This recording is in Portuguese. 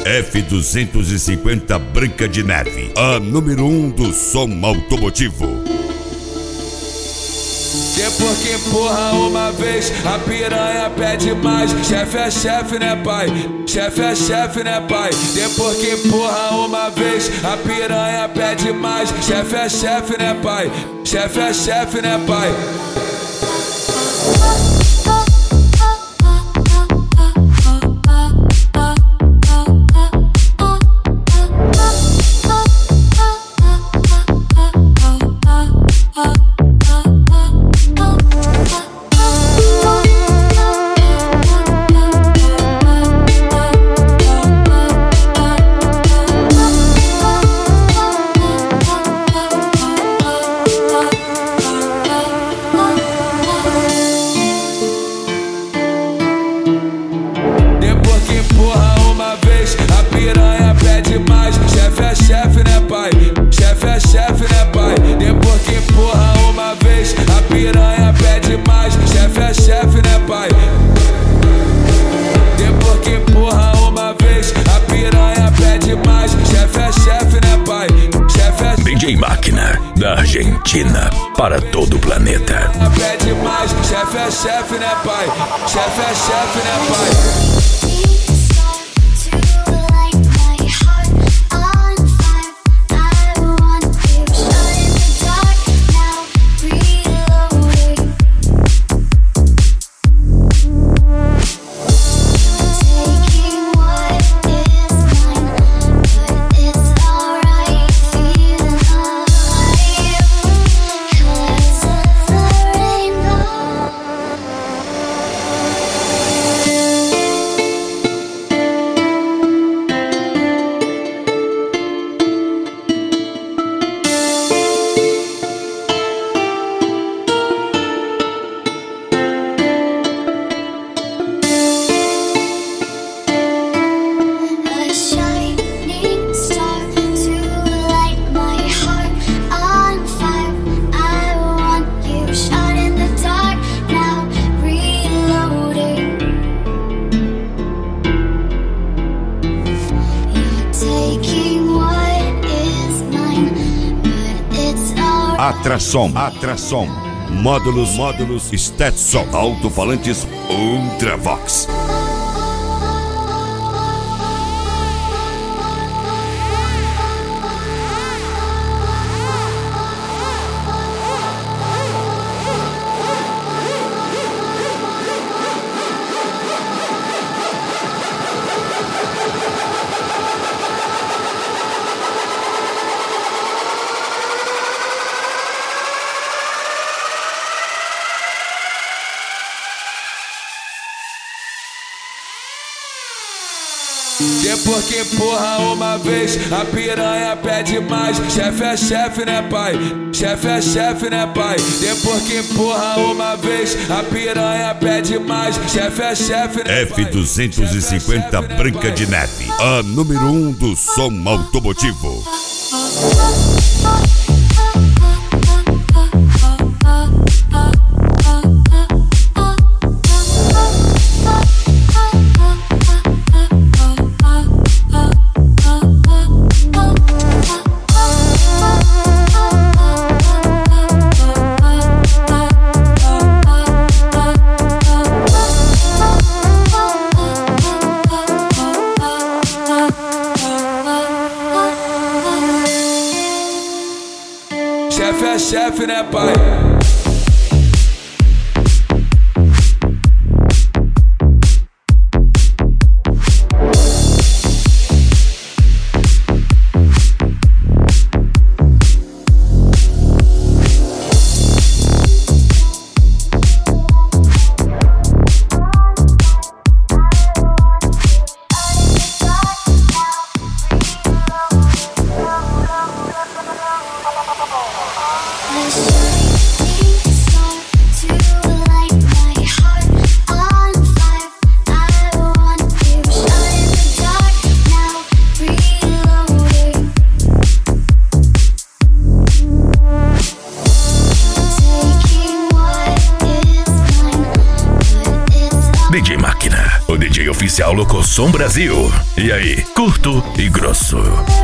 F250 Branca de Neve, a número 1 do som automotivo. Depois que empurra uma vez, a piranha pede mais. Chefe é chefe, né, pai? Chefe é chefe, né, pai? Depois que empurra uma vez, a piranha pede mais. Chefe é chefe, né, pai? Chefe é chefe, né, pai? Chefe é chefe, né, pai? Chefe é chefe, né, pai? Depois que empurra uma vez, a piranha pede mais. Chefe é chefe, né, pai? Depois que empurra uma vez, a piranha pede mais. Chefe é chefe, né, pai? Chefe é DJ Máquina, da Argentina para todo o planeta. Pede mais. Chefe é chefe, né, pai? Chefe é chefe, né, pai? Atrasom, módulos, Stetson, alto-falantes Ultravox. Depois que empurra uma vez, a piranha pede mais. Chefe é chefe, né, pai? Chefe é chefe, né, pai? Depois que empurra uma vez, a piranha pede mais. Chefe é chefe, né, pai? F250 Branca de Neve, a número 1 do som automotivo. Chefe é chefe, né, pai? Oficial Locossom Brasil. E aí, curto e grosso.